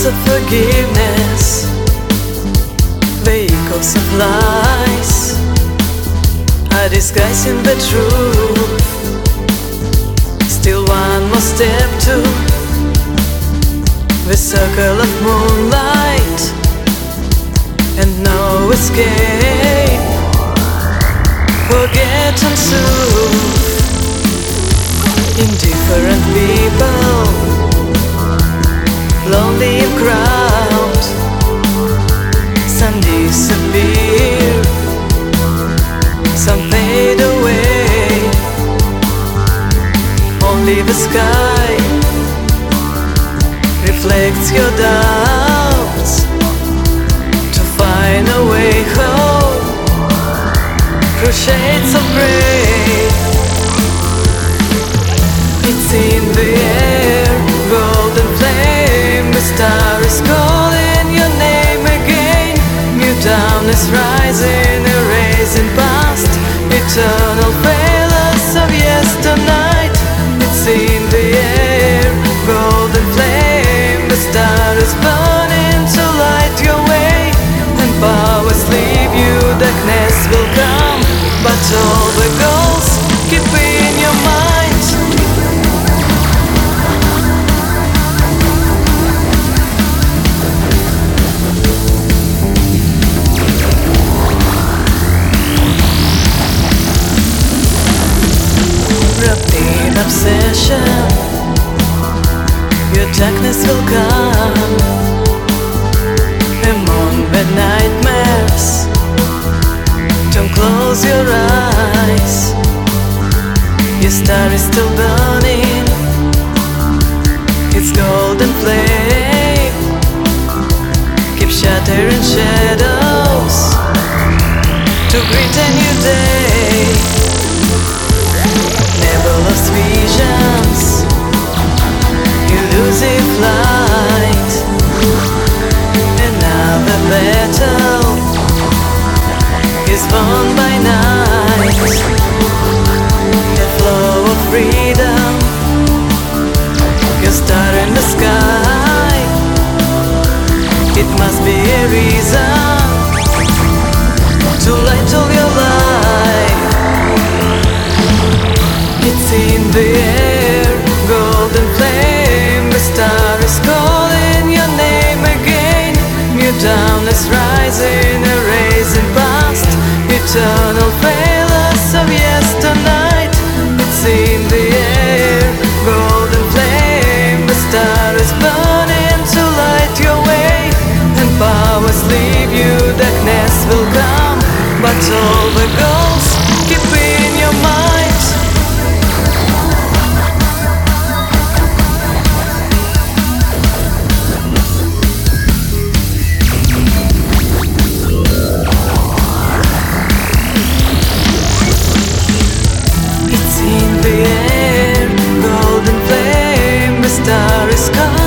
Words of forgiveness, vehicles of lies are disguising the truth. Still one more step to the circle of moonlight, and no escape. Forget and soothe indifferent people, lonely and crowd. Some disappear, some fade away. Only the sky reflects your doubts to find a way home through shades of grey. It's in the air, golden flame. The star is calling your name again. New dawn is rising, erasing past eternal failures of yesternight. It's in the air, golden flame. The star is burning to light your way, and powers leave you, darkness will come, but all the goals keep in your mind. Obsession, your darkness will come among the nightmares. Don't close your eyes, your star is still burning, its golden flame. Keep shattering shadows to greet a new day. Never lost visions, elusive flight. Another battle is won by night. The flow of freedom, your star in the sky. It must be a reason to light all your life. It's in the air, golden flame. The star is calling your name again. New dawn is rising, erasing past eternal failures of yesternight. It's in the air, golden flame. The star is burning to light your way, and powers leave you, darkness will come, but all the goals keep in your mind. In the air, golden flame, the star is coming.